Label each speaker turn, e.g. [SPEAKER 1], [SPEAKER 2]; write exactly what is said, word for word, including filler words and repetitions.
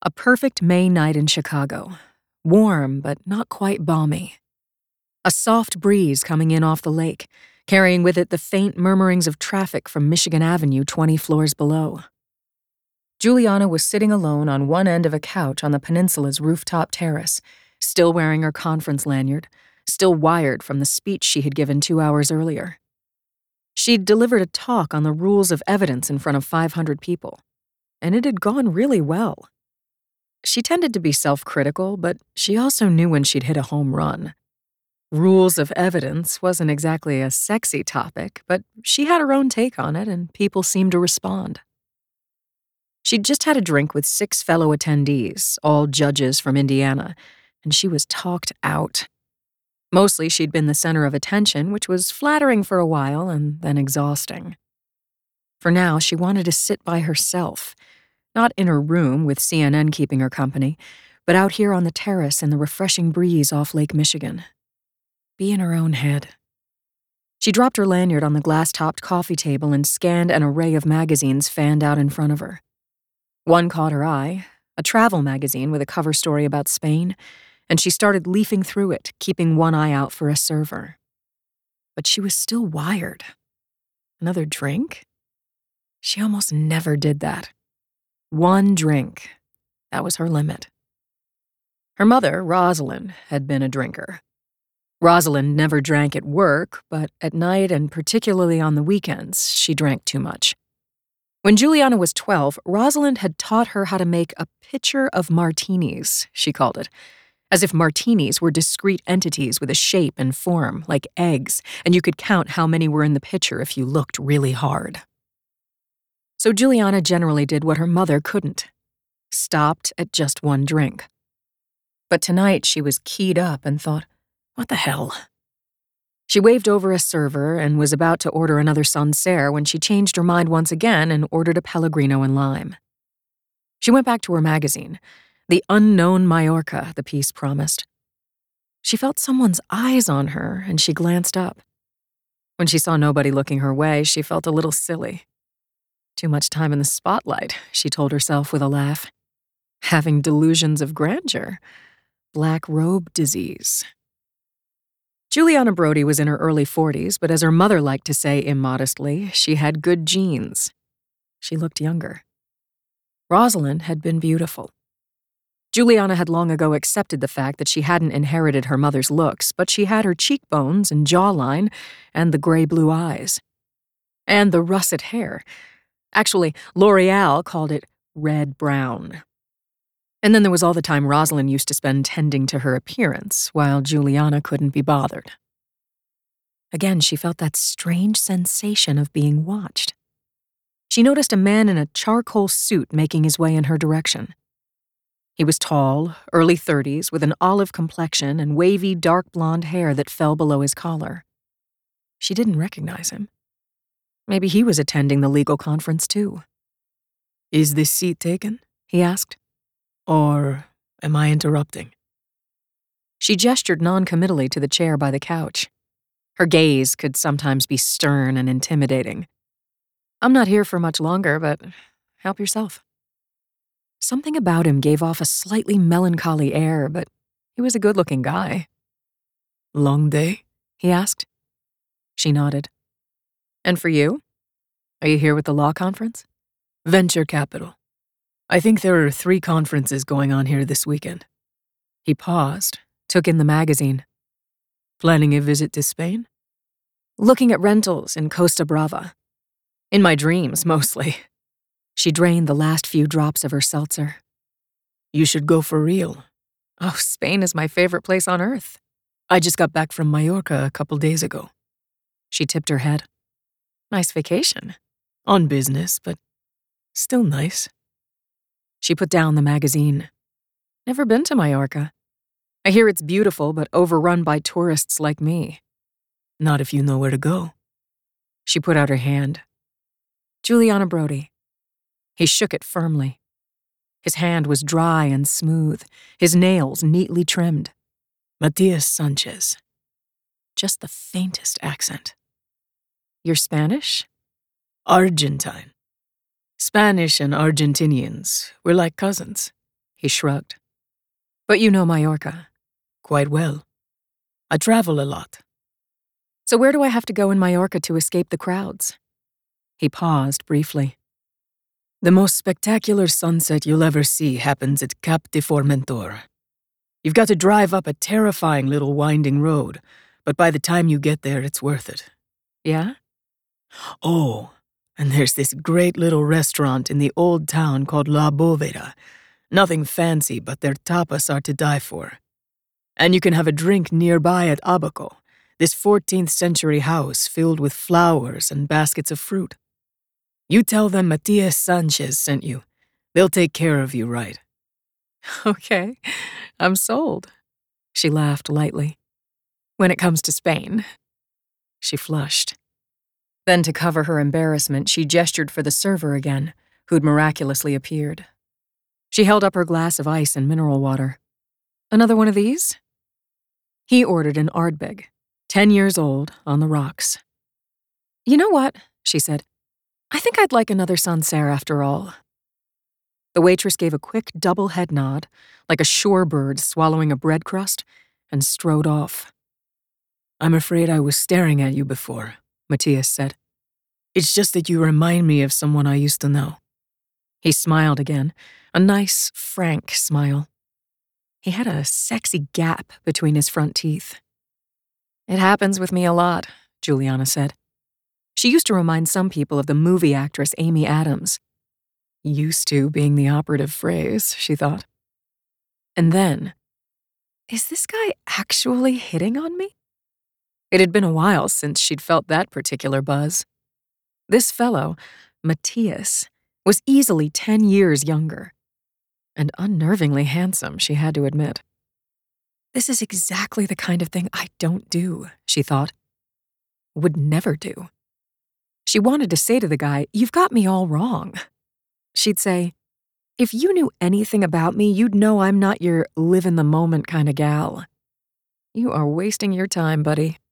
[SPEAKER 1] A perfect May night in Chicago. Warm, but not quite balmy. A soft breeze coming in off the lake, carrying with it the faint murmurings of traffic from Michigan Avenue twenty floors below. Juliana was sitting alone on one end of a couch on the peninsula's rooftop terrace, still wearing her conference lanyard, still wired from the speech she had given two hours earlier. She'd delivered a talk on the rules of evidence in front of five hundred people, and it had gone really well. She tended to be self-critical, but she also knew when she'd hit a home run. Rules of evidence wasn't exactly a sexy topic, but she had her own take on it, and people seemed to respond. She'd just had a drink with six fellow attendees, all judges from Indiana, and she was talked out. Mostly she'd been the center of attention, which was flattering for a while and then exhausting. For now, she wanted to sit by herself, not in her room with C N N keeping her company, but out here on the terrace in the refreshing breeze off Lake Michigan. Be in her own head. She dropped her lanyard on the glass-topped coffee table and scanned an array of magazines fanned out in front of her. One caught her eye, a travel magazine with a cover story about Spain, and she started leafing through it, keeping one eye out for a server. But she was still wired. Another drink? She almost never did that. One drink. That was her limit. Her mother, Rosalind, had been a drinker. Rosalind never drank at work, but at night and particularly on the weekends, she drank too much. When Juliana was twelve, Rosalind had taught her how to make a pitcher of martinis, she called it, as if martinis were discrete entities with a shape and form, like eggs, and you could count how many were in the pitcher if you looked really hard. So Juliana generally did what her mother couldn't, stopped at just one drink. But tonight she was keyed up and thought, what the hell? She waved over a server and was about to order another Sancerre when she changed her mind once again and ordered a Pellegrino and lime. She went back to her magazine. The unknown Majorca, the piece promised. She felt someone's eyes on her, and she glanced up. When she saw nobody looking her way, she felt a little silly. Too much time in the spotlight, she told herself with a laugh. Having delusions of grandeur. Black robe disease. Juliana Brody was in her early forties, but as her mother liked to say immodestly, she had good genes. She looked younger. Rosalind had been beautiful. Juliana had long ago accepted the fact that she hadn't inherited her mother's looks, but she had her cheekbones and jawline and the gray-blue eyes. And the russet hair. Actually, L'Oreal called it red-brown. And then there was all the time Rosalind used to spend tending to her appearance, while Juliana couldn't be bothered. Again, she felt that strange sensation of being watched. She noticed a man in a charcoal suit making his way in her direction. He was tall, early thirties, with an olive complexion and wavy dark blonde hair that fell below his collar. She didn't recognize him. Maybe he was attending the legal conference, too. "Is this seat taken?" he asked. "Or am I interrupting?" She gestured noncommittally to the chair by the couch. Her gaze could sometimes be stern and intimidating. "I'm not here for much longer, but help yourself." Something about him gave off a slightly melancholy air, but he was a good-looking guy. "Long day?" he asked. She nodded. "And for you? Are you here with the law conference?" "Venture capital. I think there are three conferences going on here this weekend." He paused, took in the magazine. "Planning a visit to Spain?" "Looking at rentals in Costa Brava. In my dreams, mostly." She drained the last few drops of her seltzer. "You should go for real." "Oh, Spain is my favorite place on earth. I just got back from Majorca a couple days ago." She tipped her head. "Nice vacation." "On business, but still nice." She put down the magazine. "Never been to Majorca. I hear it's beautiful, but overrun by tourists like me." "Not if you know where to go." She put out her hand. "Juliana Brody." He shook it firmly. His hand was dry and smooth, his nails neatly trimmed. "Matias Sanchez." Just the faintest accent. "You're Spanish?" "Argentine. Spanish and Argentinians, we're like cousins." He shrugged. But you know Mallorca.
[SPEAKER 2] Quite well. I travel a lot.
[SPEAKER 1] So where do I have to go in Mallorca to escape the crowds? He paused briefly.
[SPEAKER 2] The most spectacular sunset you'll ever see happens at Cap de Formentor. You've got to drive up a terrifying little winding road, but by the time you get there, it's worth it.
[SPEAKER 1] Yeah?
[SPEAKER 2] Oh, and there's this great little restaurant in the old town called La Boveda. Nothing fancy, but their tapas are to die for. And you can have a drink nearby at Abaco, this fourteenth century house filled with flowers and baskets of fruit. You tell them Matias Sanchez sent you. They'll take care of you right.
[SPEAKER 1] Okay, I'm sold. She laughed lightly. When it comes to Spain. She flushed. Then, to cover her embarrassment, she gestured for the server again, who'd miraculously appeared. She held up her glass of ice and mineral water. Another one of these? He ordered an Ardbeg, ten years old, on the rocks. You know what? She said. I think I'd like another Sancerre after all. The waitress gave a quick double head nod, like a shorebird swallowing a bread crust, and strode off.
[SPEAKER 2] I'm afraid I was staring at you before, Matias said. It's just that you remind me of someone I used to know.
[SPEAKER 1] He smiled again, a nice, frank smile. He had a sexy gap between his front teeth. It happens with me a lot, Juliana said. She used to remind some people of the movie actress Amy Adams. Used to being the operative phrase, she thought. And then, is this guy actually hitting on me? It had been a while since she'd felt that particular buzz. This fellow, Matias, was easily ten years younger. And unnervingly handsome, she had to admit. This is exactly the kind of thing I don't do, she thought. Would never do. She wanted to say to the guy, you've got me all wrong. She'd say, if you knew anything about me, you'd know I'm not your live-in-the-moment kind of gal. You are wasting your time, buddy.